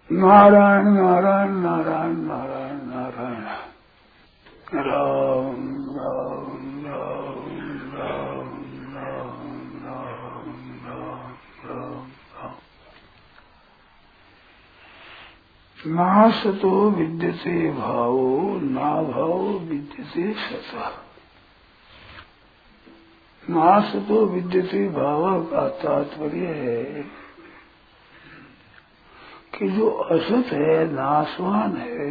नारायण नारायण नारायण नारायण नारायण राम राम राम राम राम राम राम राम राम। नासतो विद्यते भावो ना भावो विद्यते सतः। नासतो विद्यते भाव का तात्पर्य है कि जो असत है, नाशवान है,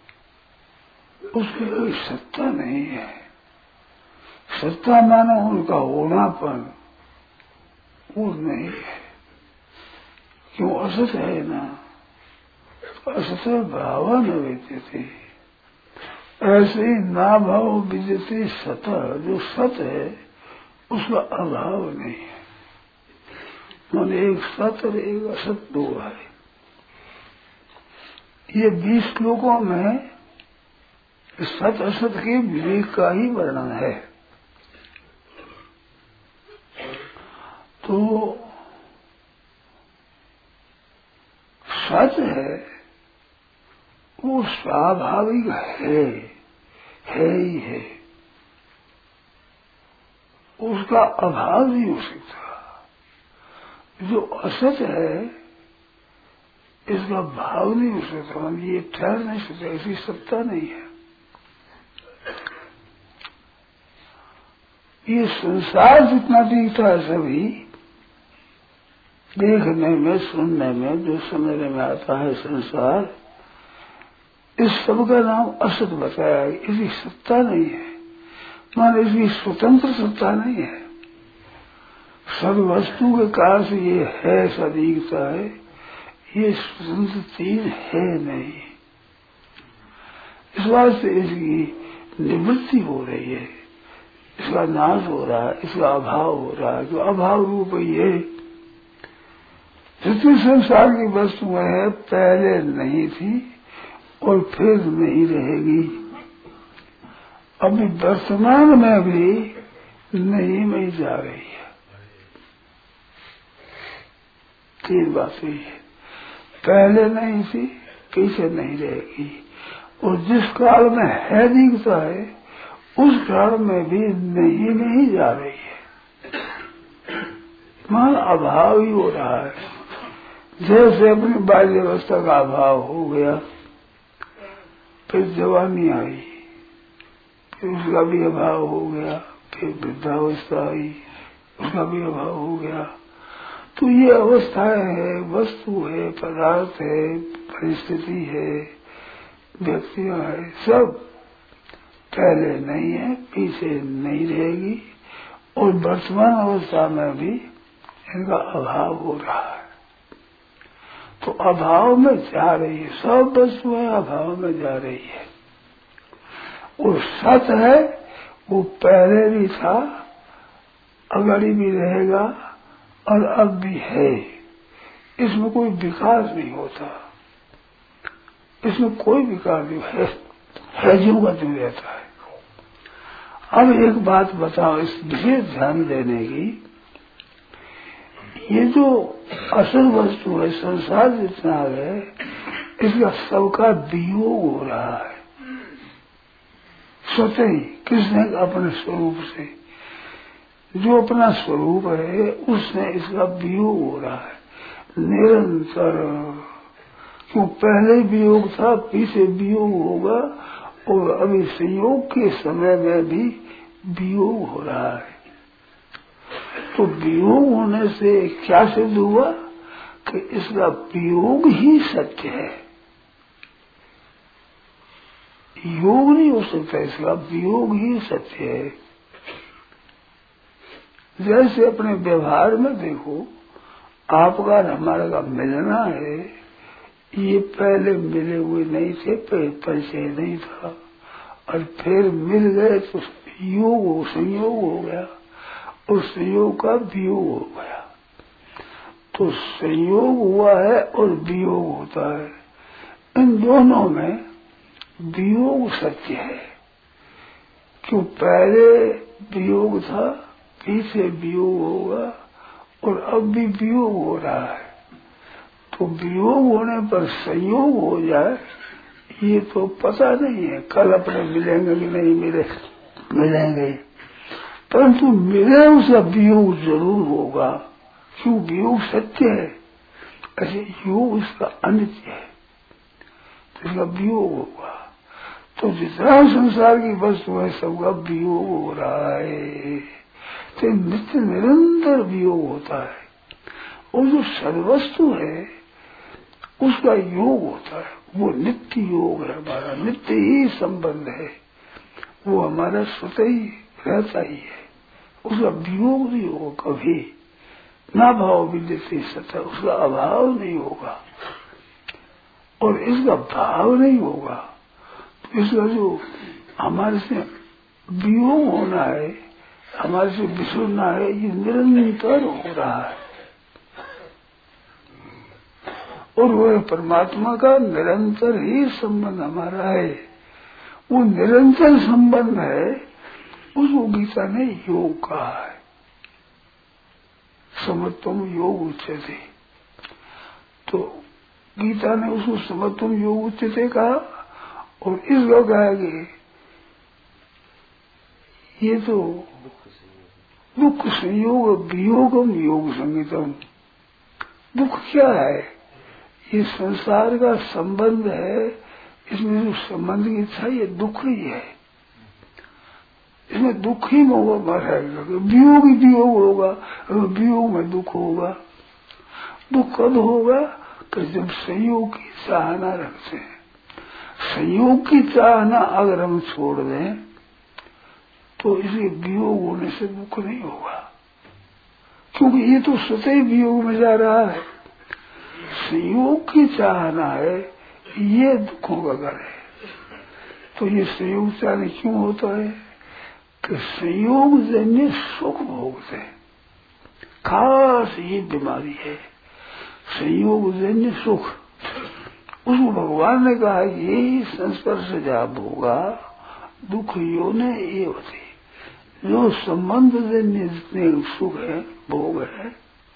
उसकी कोई सत्ता नहीं है। सत्ता मानो उनका होनापन, वो नहीं है। क्यों? असत है ना। असत भाव न विद्यते, ऐसे ही ना भाव विद्यते सत। जो सत है उसका अभाव नहीं है। माने एक सत और एक असत दो है। ये 20 श्लोकों में सत असत के विवेक का ही वर्णन है। तो सत है वो स्वाभाविक है ही है, उसका अभाव नहीं हो सकता। जो असत है इसका भाव नहीं हो सकता, ये ठहर नहीं सकता, ऐसी सत्ता नहीं है। ये संसार जितना दिखता है सभी देखने में, सुनने में, जो समझने में आता है संसार, इस सब का नाम असत बताया। इसकी सत्ता नहीं है, माने इसकी स्वतंत्र सत्ता नहीं है। सब वस्तु के कारण से ये है, ऐसा दिखता है, ये स्वतंत्र चीज है नहीं। इस बात से इसकी निवृत्ति हो रही है, इसका नाश हो रहा है, इसका अभाव हो रहा है। जो अभाव रूप ये जितनी संसार की वस्तुएं है, पहले नहीं थी और फिर नहीं रहेगी। अभी वर्तमान में भी नहीं में जा रही है। तीन बातें है, पहले नहीं थी, पीछे नहीं रहेगी, और जिस काल में है दिखता है उस काल में भी नहीं जा रही है। मान अभाव ही हो रहा है। जैसे अपनी बाल्यावस्था का अभाव हो गया, फिर जवानी आई, फिर उसका भी अभाव हो गया, फिर वृद्धावस्था आई, उसका भी अभाव हो गया। तो ये अवस्थाएं है, वस्तु है, पदार्थ है, परिस्थिति है, व्यक्तियां है, सब पहले नहीं है, पीछे नहीं रहेगी, और वर्तमान अवस्था में भी इनका अभाव हो रहा है। तो अभाव में जा रही है, सब वस्तुएं अभाव में जा रही है। और सत है वो पहले भी था, अगाड़ी भी रहेगा और अब भी है। इसमें कोई विकास नहीं होता, इसमें कोई विकास नहीं है, ज्यों का त्यों रहता है। अब एक बात बताओ, इस विशेष ध्यान देने की, ये जो असल वस्तु है, संसार जितना है, इसका सबका वियोग हो रहा है स्वतः ही। किसने? अपने स्वरूप से। जो अपना स्वरूप है उसने इसका वियोग हो रहा है निरंतर। क्यों? पहले वियोग था, पीछे वियोग होगा, और अभी संयोग के समय में भी वियोग हो रहा है। तो वियोग होने से क्या सिद्ध हुआ कि इसका वियोग ही सत्य है। योग नहीं हो सकता, इसका वियोग ही सत्य है। जैसे अपने व्यवहार में देखो, आपका और हमारा का मिलना है, ये पहले मिले हुए नहीं थे, परिचय नहीं था, और फिर मिल गए तो योग संयोग हो गया, और संयोग का वियोग हो गया। तो संयोग हुआ है और वियोग होता है, इन दोनों में वियोग सत्य है। क्यों? पहले वियोग था, पीछे वियोग होगा, और अब भी वियोग हो रहा है। तो वियोग होने पर संयोग हो जाए ये तो पता नहीं है, कल अपने मिलेंगे कि नहीं मिलेंगे, परंतु मिले उसका वियोग जरूर होगा, क्यों वियोग सत्य है, ऐसे योग इसका अनित्य है, तो इसका वियोग होगा। तो जितना संसार की वस्तु है सबका वियोग हो रहा है, तो नित्य निरंतर वियोग होता है, और जो सर्वस्तु है उसका योग होता है, वो नित्य योग है, हमारा नित्य ही संबंध है, वो हमारा स्वतः ही रहता ही है, उसका वियोग नहीं होगा कभी, ना भाव विद्यते सत्य, उसका अभाव नहीं होगा और इसका भाव नहीं होगा। तो इसका जो हमारे से वियोग होना है, हमारे से बिछुड़ना है, ये निरंतर हो रहा है, और वह परमात्मा का निरंतर ही संबंध हमारा है, वो निरंतर संबंध है, उसको गीता ने योग कहा है, समत्वम योग उच्यते। तो गीता ने उसको समत्वम योग उच्यते कहा, और इसको कहा कि ये तो दुख संयोग वियोगम योग संगीतम। दुख क्या है, ये संसार का संबंध है, इसमें जो संबंध की इच्छा ये दुख ही है, इसमें दुख ही होगा, वियोग ही वियोग होगा, वियोग में दुख होगा। दुख कब होगा कि जब संयोग की चाहना रखते हैं, संयोग की चाहना अगर हम छोड़ दें तो इसे वियोग होने से दुख नहीं होगा, क्योंकि ये तो स्वतः वियोग में जा रहा है। संयोग की चाहना है, ये दुखों का घर है। तो ये संयोग चाहना क्यों होता है कि संयोग जन्य सुख भोगते, खास ये बीमारी है संयोग जन्य सुख। उसको भगवान ने कहा यही संस्पर्श जाप होगा दुख योने ये होते, जो संबंध जन्य जितने सुख है भोग है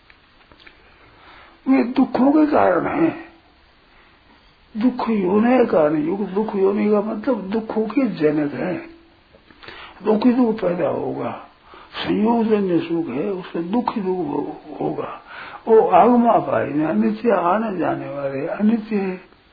वे दुखों के कारण है, दुख योने का कारण। दुख योने का मतलब दुखों के जनक है, दुख ही दुख पैदा होगा, संयोग जन्य सुख है उससे दुख ही दुख होगा। वो आगमा पाई अनित्य, आने जाने वाले अनित्य है,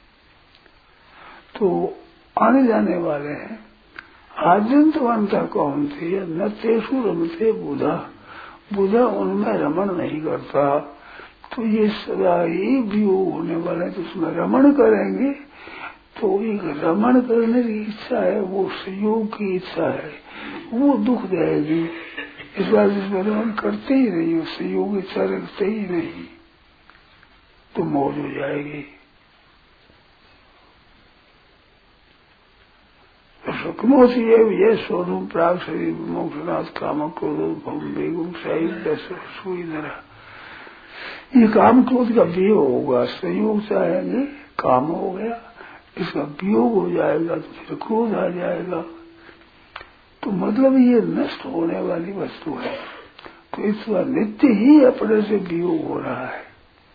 तो आने जाने वाले हैं। आद्यंतवंता कौन थे, न तेसु रमते बुधा, बुधा उनमें रमण नहीं करता, तो ये सदा ही वियोग होने वाले, तो उसमें रमण करेंगे तो एक रमण करने की इच्छा है, वो संयोग की इच्छा है, वो दुख देगी। इस बार जिसमें रमण करते ही नहीं, संयोग इच्छा रखते ही नहीं, तो मौज हो जाएगी। सुखमोसी ये स्वरूप प्राग शरीर मोक्षनाथ काम क्रोध बेगुम सही सुई धरा, ये काम क्रोध का वियोग होगा, संयोग चाहेंगे काम हो गया, इसका वियोग हो जाएगा तो फिर क्रोध आ जाएगा, तो मतलब ये नष्ट होने वाली वस्तु है, तो इसका नित्य ही अपने से वियोग हो रहा है।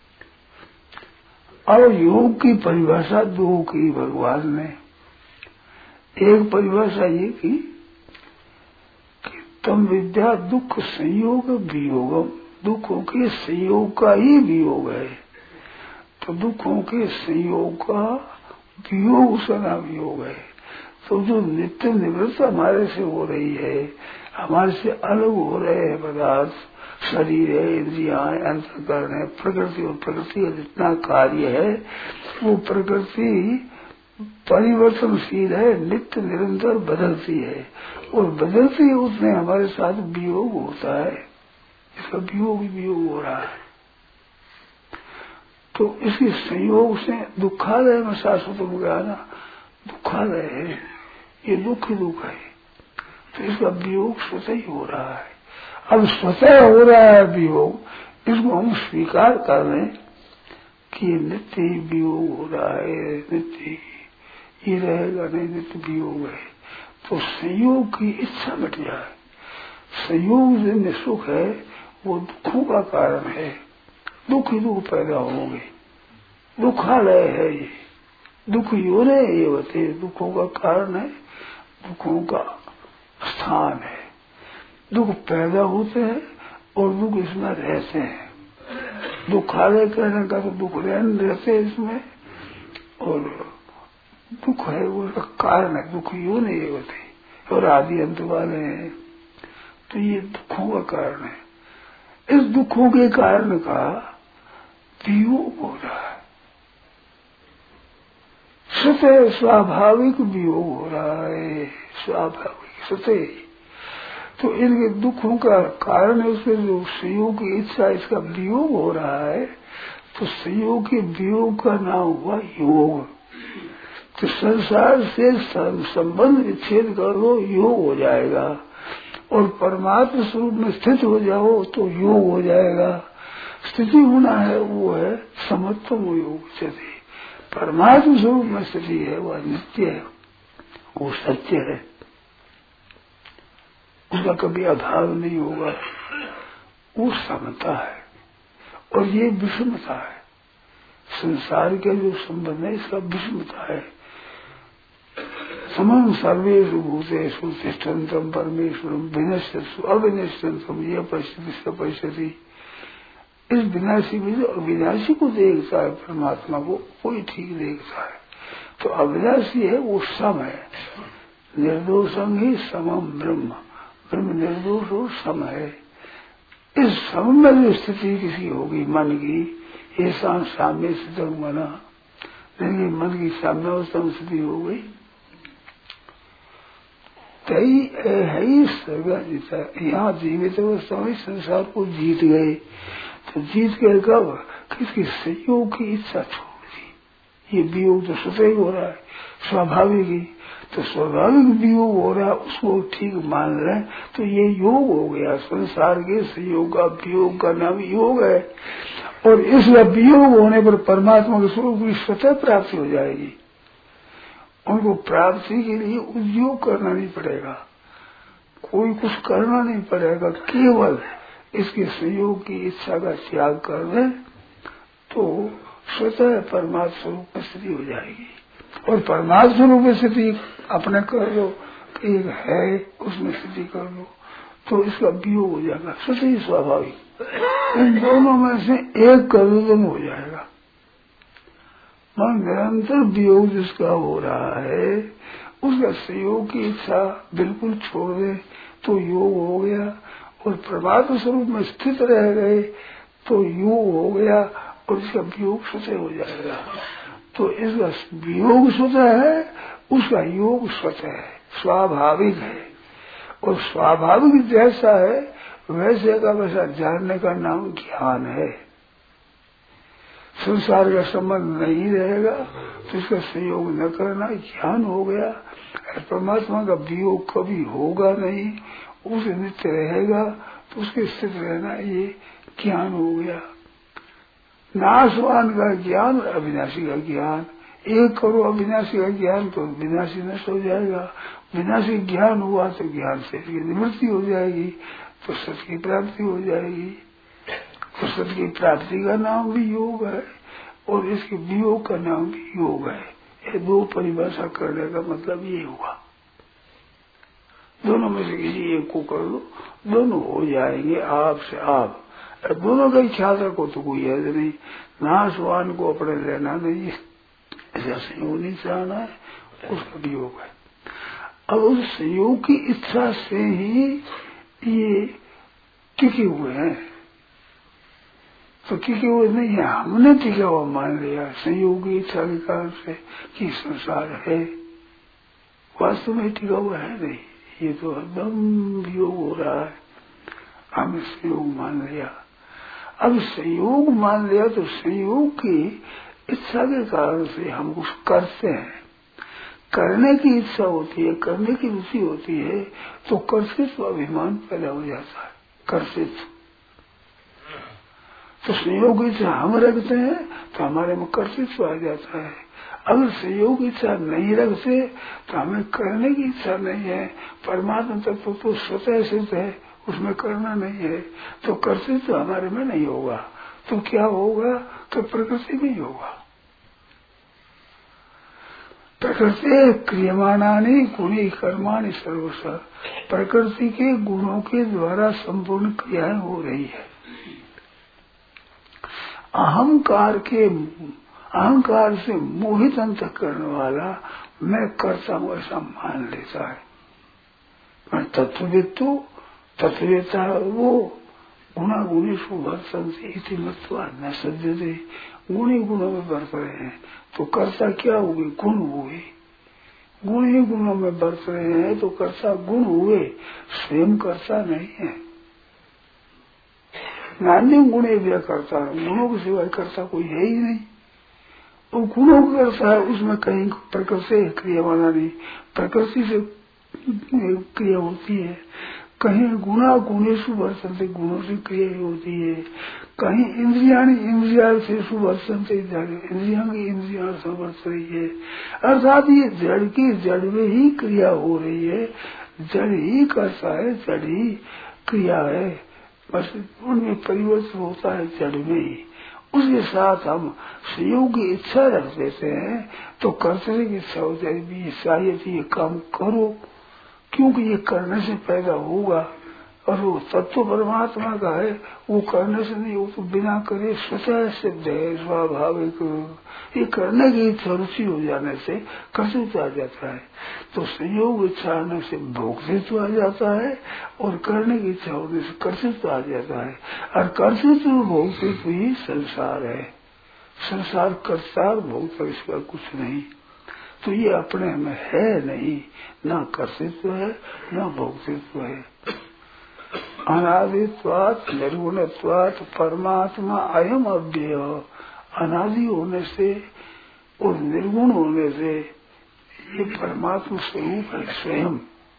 और योग की परिभाषा दो की भगवान ने, एक परिभाषा ये की कि तम विद्या दुख संयोग वियोगम, दुखों के संयोग का ही वियोग है, तो दुखों के संयोग का वियोग उसका वियोग है। तो जो नित्य निवृत्त हमारे से हो रही है, हमारे से अलग हो रहे हैं पदार्थ, शरीर है, इंद्रियां है, अंतःकरण है, प्रकृति, और प्रकृति का जितना कार्य है वो प्रकृति परिवर्तनशील है, नित्य निरंतर बदलती है, और बदलती है उसमें हमारे साथ वियोग होता है, इसका वियोग हो रहा है। तो इसके संयोग से दुखालय में शाश्वत हो गया ना, दुखालय है, ये दुख ही दुख है, तो इसका वियोग स्वतः ही हो रहा है। अब स्वतः हो रहा है वियोग, इसको हम स्वीकार कर लें कि नित्य ही वियोग हो रहा है, नित्य ये रहेगा नहीं, नित्य वियोग है, तो संयोग की इच्छा मिट जाए। संयोग जन्य सुख है वो दुखों का कारण है, दुख ही दुख पैदा होंगे, दुखालय है ये, दुख यूं नहीं ये होते, दुखों का कारण है, दुखों का स्थान है। दुख पैदा होते हैं और दुख इसमें रहते हैं। दुखालय कहने का तो दुख रहते हैं इसमें, और दुख है वो उसका कारण है, दुख यूं नहीं होते और आदि अंत वाले हैं, तो ये दुखों का कारण है। इस दुखों के कारण का वियोग हो रहा है, स्वतः स्वाभाविक वियोग हो रहा है, स्वाभाविक स्वतः। तो इनके दुखों का कारण है उसके जो संयोग की इच्छा, इसका वियोग हो रहा है, तो संयोग के वियोग का नाम हुआ योग। तो संसार से संबंध विच्छेद कर दो, योग हो जाएगा, और परमात्मा स्वरूप में स्थित हो जाओ तो योग हो जाएगा। स्थिति होना है वो है समत्वम योग स्थिति। परमात्मा स्वरूप में स्थिति है, वह नित्य है, वो सत्य है, उसका कभी अभाव नहीं होगा, वो समता है। और ये विषमता है, संसार के जो संबंध है इसका विषमता है। समम सर्वेषु भूतेषु तिष्ठन्तम् परमेश्वरम् विनश्यतु अविनश्यन्तम् ये पश्यति स पश्यति। इस विनाशी में जो अविनाशी को देखता है, परमात्मा को कोई ठीक देखता है, तो अविनाशी है वो सम है, निर्दोषं ही समम ब्रह्म, ब्रह्म निर्दोष और सम है। इस सम में जो स्थिति किसी होगी मन की, ऐसा साम्य स्थित मना, लेकिन मन की साम्यावस्था स्थिति हो गई, तई है ही सर्गा जीता। यहाँ जीवित अवस्था में संसार को जीत गए, तो जीत गए कब? किसकी संयोग की इच्छा छोड़ दी। ये वियोग तो स्वतः ही हो रहा है, स्वाभाविक ही, तो स्वाभाविक वियोग हो रहा है, उसको ठीक मान रहे हैं, तो ये योग हो गया। संसार के संयोग का वियोग का नाम योग है, और इस वियोग होने पर परमात्मा के स्वरूप की स्वतः प्राप्ति हो जाएगी। उनको प्राप्ति के लिए उद्योग करना नहीं पड़ेगा, कोई कुछ करना नहीं पड़ेगा, केवल इसके संयोग की इच्छा का त्याग कर दे तो स्वतः परमात्मा स्वरूप में स्थिति हो जाएगी। और परमात्मा स्वरूप में स्थिति अपने कर लो, एक है उसमें स्थिति कर लो, तो इसका वियोग हो जाएगा स्वतः ही स्वाभाविक। इन दोनों में से एक कर दो तो हो जाएगा। मन निरंतर वियोग जिसका हो रहा है, उसका संयोग की इच्छा बिल्कुल छोड़ दे तो योग हो गया, और परमात्मा स्वरूप में स्थित रह गए तो योग हो गया, और इसका वियोग स्वतः हो जाएगा। तो इसका वियोग स्वतः है, उसका योग स्वतः है, स्वाभाविक है। और स्वाभाविक जैसा है वैसे का वैसा जानने का नाम ज्ञान है। संसार का संबंध नहीं रहेगा तो इसका संयोग न करना ज्ञान हो गया। परमात्मा का वियोग कभी होगा नहीं, उसे नित्य रहेगा, तो उसके स्थित रहना ये ज्ञान हो गया। नाशवान का ज्ञान और अविनाशी का ज्ञान, एक करो अविनाशी का ज्ञान तो विनाशी नष्ट हो जाएगा। विनाशी ज्ञान हुआ तो ज्ञान से इसकी निवृत्ति हो जाएगी, तो सत्य की प्राप्ति हो जाएगी। तो सत्य की प्राप्ति का नाम भी योग है, और इसके वियोग का नाम भी योग है। ये दो परिभाषा करने का मतलब ये हुआ। दोनों में से किसी एक को कर लो, दोनों हो जाएंगे आप से आप। दोनों का ही ख्याल रखो तो कोई है नहीं, नाशवान को अपने लेना नहीं है, ऐसा संयोग नहीं चाहना है, उसका वियोग है। अब उस संयोग की इच्छा से ही ये टिके हुए हैं, तो टिके हुए नहीं है, हमने टिका हुआ मान लिया संयोग की इच्छा के कारण से कि संसार है, वास्तव में टिका हुआ है नहीं। ये तो एकदम वियोग हो रहा है, हमने संयोग मान लिया। अब संयोग मान लिया तो संयोग की इच्छा के कारण से हम कुछ करते हैं, करने की इच्छा होती है, करने की रुचि होती है, तो कर्तृत्व अभिमान पैदा हो जाता है। कर्तृत्व तो संयोग की इच्छा हम रखते हैं तो हमारे में कर्तृत्व आ जाता है। अगर संयोग की इच्छा नहीं रखते तो हमें करने की इच्छा नहीं है। परमात्मा तत्व तो स्वतः सिद्ध है, उसमें करना नहीं है, तो कर्तृत्व हमारे में नहीं होगा। तो क्या होगा? तो प्रकृति में ही होगा। प्रकृति क्रियमाणानि गुणी कर्माणि सर्वश। प्रकृति के गुणों के द्वारा संपूर्ण क्रियाएं हो रही है। अहंकार से मोहित अंत करने वाला मैं करता हूँ ऐसा मान लेता है। मैं तत्ववेत्तु तत्ववेत्ता वो गुणा गुणेषु वर्तन्ते इति मत्वा न सज्जते। गुणी गुणों में बरत रहे हैं तो कर्ता क्या हुए? गुण हुए। गुण ही गुणों में बरत रहे हैं तो कर्ता गुण हुए, स्वयं कर्ता नहीं है। नान्य गुणे भी करता है, गुणों के सिवाय कर्ता कोई है ही नहीं। वो गुणों को करता है, उसमें कहीं प्रकृति क्रिया वाला नहीं, प्रकृति से क्रिया होती है। कहीं गुणा गुणेषु वर्तन्ते, गुणों से क्रिया होती है। कहीं इंद्रिया से वर्तन्ते, इंद्रिया की इंद्रिया से वर्त रही है। अर्थात ये जड़ की जड़ में ही क्रिया हो रही है, जड़ ही करता है, जड़ ही क्रिया है। बस उनमें परिवर्तन होता है जड़ में ही। उसके साथ हम संयोग की इच्छा रख देते हैं तो कर्तव्य की इच्छा हो जाएगी, शायद ये काम करो, क्योंकि ये करने से पैदा होगा। और वो तत्व परमात्मा का है, वो करने से नहीं, वो तो बिना करे स्वतः सिद्ध है, स्वाभाविक। ये करने की इच्छा रुचि हो जाने से कर्तृत्व आ जाता है। तो संयोग इच्छा आने से भोक्तृत्व आ जाता है और करने की इच्छा होने से कर्तृत्व आ जाता है। और कर्तृत्व भोक्तृत्व ही संसार है। संसार कर्ता भोक्ता इसका कुछ नहीं। तो ये अपने में है नहीं, न कर्तृत्व है न भोक्तृत्व है। अनादित्वात् निर्गुणत्वात् परमात्मा अयम अव्यय। अनादि होने से और निर्गुण होने से ये परमात्मा स्वरूप है स्वयं।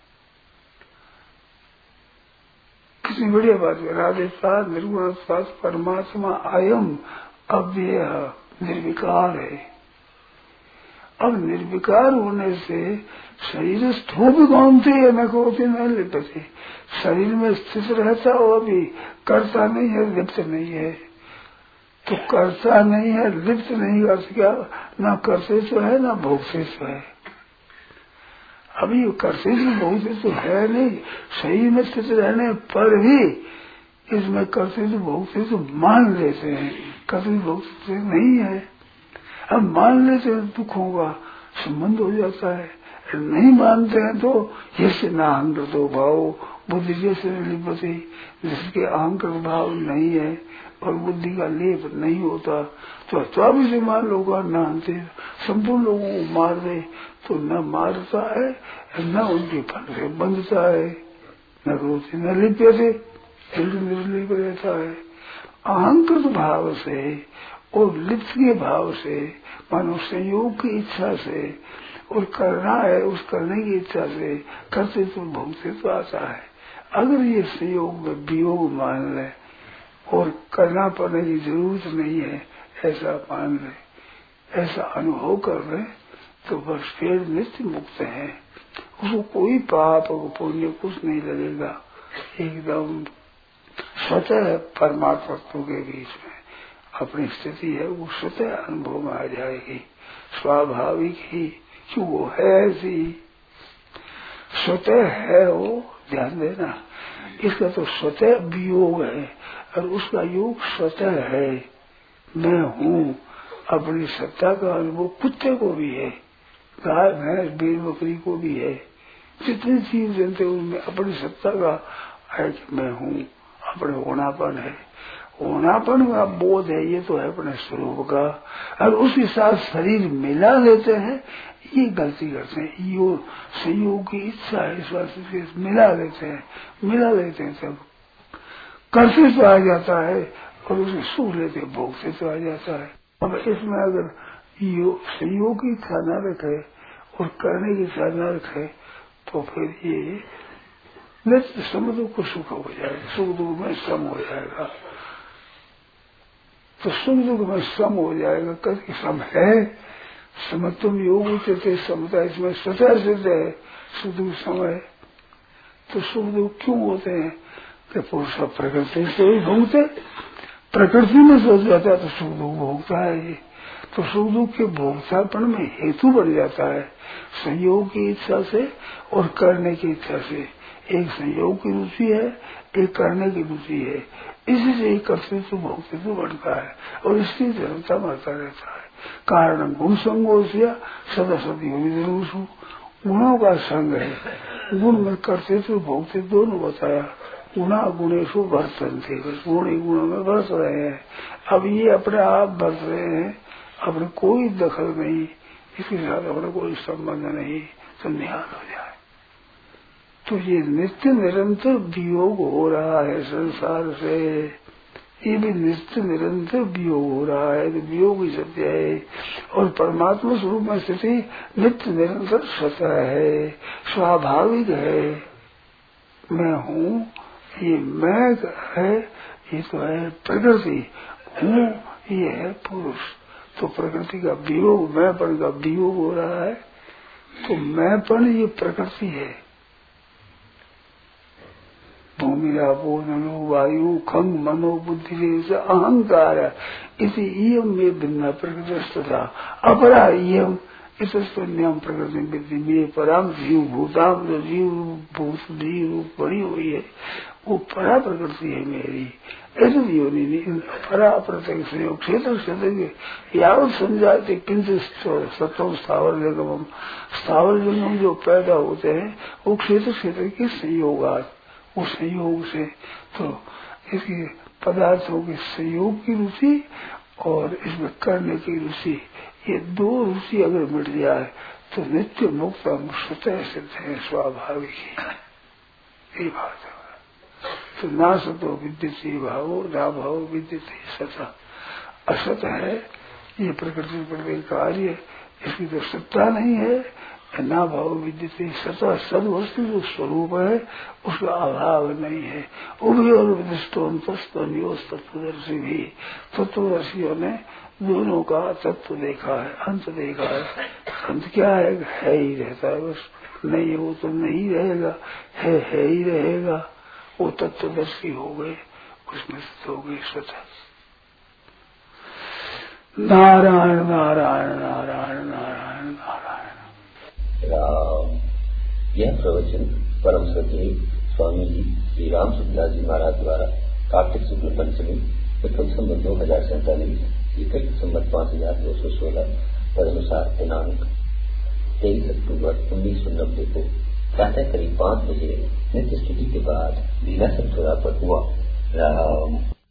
कितनी बढ़िया बात है। अनादित्वात् निर्गुणत्वात् परमात्मा अयम अव्यय, निर्विकार है। अब निर्विकार होने से शरीर स्थूप कौनते न कोते न लिपते, शरीर में स्थित रहता हो, अभी करता नहीं है, लिप्त नहीं है। तो करता नहीं है, लिप्त नहीं, अर्थ क्या? न कर्तृत्व है न भोक्तृत्व है। अभी कर्तृत्व भोक्तृत्व है नहीं, शरीर में स्थित रहने पर भी इसमें कर्तृत्व भोक्तृत्व मान लेते हैं, कर्तृत्व भोक्तृत्व नहीं है। अब मान लेते हैं दुख होगा, संबंध हो जाता है। नहीं मानते हैं तो जैसे ना अहंकृत दो भाव, बुद्धि जैसे लिपति, जिसके अहंकृत भाव नहीं है और बुद्धि का लेप नहीं होता, तो स्वामी से मान लोग नहाते संपूर्ण लोगों को मार दे तो न मारता है न उनके फल से बंधता है, न रोते न लिपते, निर्लिप रहता है। अहंकृत भाव से और लिप्त के भाव से, मानो संयोग की इच्छा से और करना है, उस करने की इच्छा से कर्तृत्व भोक्तृत्व आता है। अगर ये संयोग में वियोग मान ले और करना पड़ने की जरूरत नहीं है ऐसा मान ले, ऐसा अनुभव कर ले, तो बस फिर नित्य मुक्त है। उसको कोई पाप और पुण्य कुछ नहीं लगेगा, एकदम स्वतः परमात्मा के बीच में अपनी स्थिति है, वो स्वतः अनुभव में आ जाएगी, स्वाभाविक ही, क्यों वो है ऐसी, स्वतः है वो। ध्यान देना, इसका तो स्वतः वियोग है और उसका योग स्वतः है। मैं हूँ, अपनी सत्ता का अनुभव कुत्ते को भी है, गाय भैंस भेड़ बकरी को भी है, जितने जीव जंतु उनमें अपनी सत्ता का है कि मैं हूँ, अपने होनापन है, होनापन का बोध है, ये तो है अपने स्वरूप का। और उसके साथ शरीर मिला लेते हैं, ये गलती करते हैं, यो संयोग की इच्छा है, इस वास्ते से मिला लेते हैं तब कर्तृत्व आ जाता है और उसे सुख लेते भोक्तृत्व आ जाता है। अब इसमें अगर संयोग की इच्छा न रखे और करने की इच्छा न रखे तो फिर ये नित्य समुद्र को सुख हो जाएगा, सुख दुख में सम हो जाएगा। तो सुख दुख में सम हो जाएगा, कभी सम है, समत्वम योग उच्चते, समता इसमें स्वतः सिद्ध है, सुख दुख समय। तो सुख दुख क्यों होते हैं कि पुरुष प्रकृति से ही भोगते, प्रकृति में सोच जाता है तो सुख दुख भोगता है ये। तो सुख दुख के भोक्तापन में हेतु बन जाता है संयोग की इच्छा से और करने की इच्छा से। एक संयोग की रुचि है, एक करने की रुचि है, इसी से एक कर्तृत्व भोक्तृत्व बढ़ता है और इसकी जरूरता बढ़ता रहता है। कारण गुण संगो से सदा सदी होगी, गुणों का संग है। गुण में कर्तृत्व भोक्तृत्व दोनों बताया। गुणा गुणेशु वर्तन थे, गुण ही गुणों में बरस रहे हैं। अब ये अपने आप बरस रहे हैं, अपने कोई दखल नहीं, इसके साथ अपने कोई संबंध नहीं, तो निहाल हो जाए। तो ये नित्य निरंतर वियोग हो रहा है संसार से, ये भी नित्य निरंतर वियोग हो रहा है, तो वियोग ही सत्य है। और परमात्मा स्वरूप में स्थिति नित्य निरंतर सत्य है, स्वाभाविक है। मैं हूँ, ये मैं है, ये तो है प्रकृति, हूँ ये है पुरुष। तो प्रकृति का वियोग, मैंपन का वियोग हो रहा है। तो मैंपन ये प्रकृति है। भूमि आपो नलो वायु खंग मनो बुद्धि से अहंकार इसी इयम में भिन्न प्रकृति था अपरा इयम नियम प्रकृति विद्धि में पराम जीव भूताम जो जीव भूत जीव बड़ी हुई है वो परा प्रकृति है मेरी। ऐसे योनि नहीं परा प्रत्येक संयोग क्षेत्र क्षेत्र यावत समझाते किंतु सत्वम स्थावर जंगम, स्थावर जंगम जो पैदा होते हैं वो क्षेत्र क्षेत्र के संयोगात, उस संयोग से। तो इसके पदार्थों के संयोग की रुचि और इसमें करने की रुचि, ये दो रुचि अगर मिट जाए तो नित्य मुक्त स्वतः सिद्ध है, स्वाभाविक ही। ये बात है। तो ना सतो विद्युत भावो ना भाव विद्युत सता, असत है ये प्रकृति प्रति कार्य, इसकी तो सत्ता नहीं है। ना भाव विद्युत सता, सद वस्तु जो स्वरूप है उसका अभाव नहीं है। उभयोर तत्वदर्शी भी, तत्वदर्शियों ने दोनों का तत्व देखा है, अंत देखा है। अंत क्या है ही रहता है बस, नहीं है वो तो नहीं रहेगा, है ही रहेगा। वो तत्वदर्शी हो गए, उसमें स्थित हो गए स्वतः। नारायण नारायण नारायण नारायण नारायण। यह प्रवचन परम श्रद्धेय स्वामी जी श्री राम सुखदास जी महाराज द्वारा कार्तिक शुक्ल पंचमी विक्रम संवत 2047 इकट संवत 5216 तदनुसार दिनांक 23 अक्टूबर 1990 को प्रातः करीब 5 बजे नित्य स्तुति के बाद लीला सत्सुरा पर हुआ। राम।